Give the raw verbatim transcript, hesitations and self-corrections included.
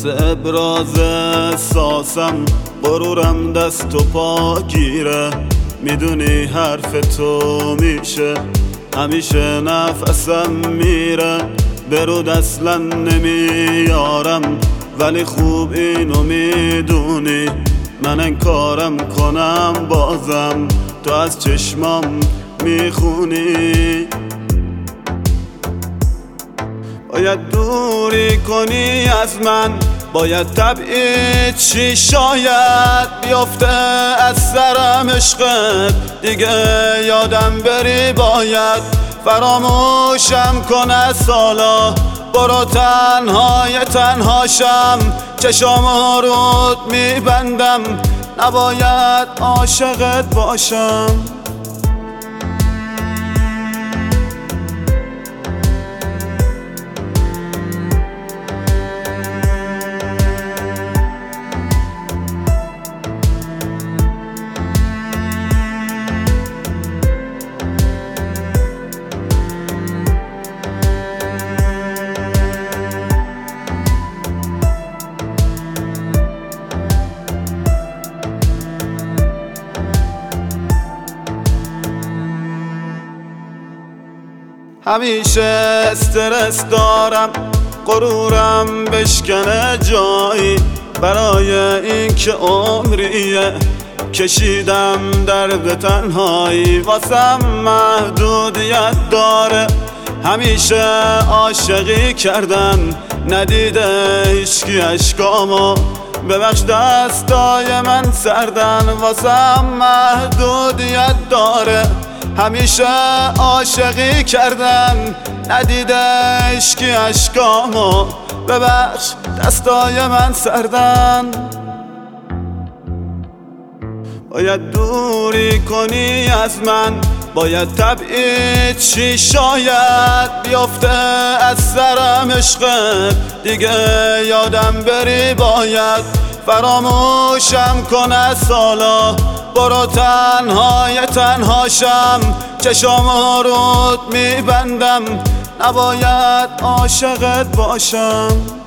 واسه ابراز احساسم غرورم دست و پا گیره. میدونی حرف تو میشه همیشه نفسم میره. برود اصلا نمیارم ولی خوب اینو میدونی من انکارم کنم بازم تو از چشمام میخونی. باید دوری کنی از من، باید تبعید چی شاید بیفته از سرم عشقت دیگه یادم بری. باید فراموشم کنه سالا برو تنهای تنهاشم چشامو رود میبندم نباید عاشقت باشم. همیشه استرس دارم غرورم بشکنه جایی برای این که عمریه کشیدم درد تنهایی واسم محدودیت داره. همیشه عاشقی کردن ندیده هیچکی اشکامو ببخش دستای من سردن واسم محدودیت داره. همیشه عاشقی کردن ندیده عشقی اشکامو ببخش دستای من سردن. باید دوری کنی از من، باید تبعید چی شاید بیفته از سرم عشقت دیگه یادم بری. باید فراموشم کنه سالا برو تنهای تنهاشم چشامو رود میبندم نباید عاشقت باشم.